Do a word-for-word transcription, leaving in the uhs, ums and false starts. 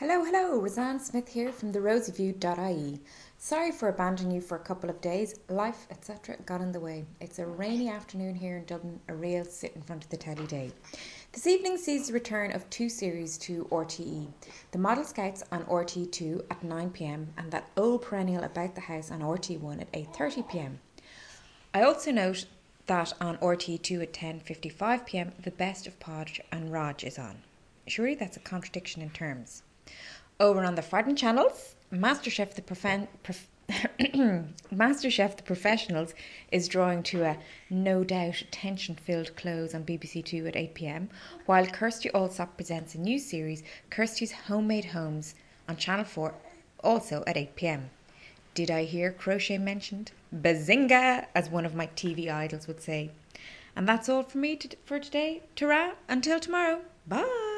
Hello, hello, Roseanne Smith here from the rosyview dot I E. Sorry for abandoning you for a couple of days. Life, et cetera got in the way. It's a rainy afternoon here in Dublin, a real sit in front of the telly day. This evening sees the return of two series to R T E. The Model Scouts on R T two at nine p m and that old perennial About the House on R T one at eight thirty p m. I also note that on R T two at ten fifty-five p m The Best of Podge and Raj is on. Surely that's a contradiction in terms. Over on the Friday channels, MasterChef the, Profen- Prof- MasterChef the Professionals is drawing to a no doubt tension-filled close on B B C Two at eight p m, while Kirsty Allsop presents a new series, Kirsty's Homemade Homes, on Channel four, also at eight p m. Did I hear crochet mentioned? Bazinga, as one of my T V idols would say. And that's all for me to, for today. Ta-ra, until tomorrow. Bye.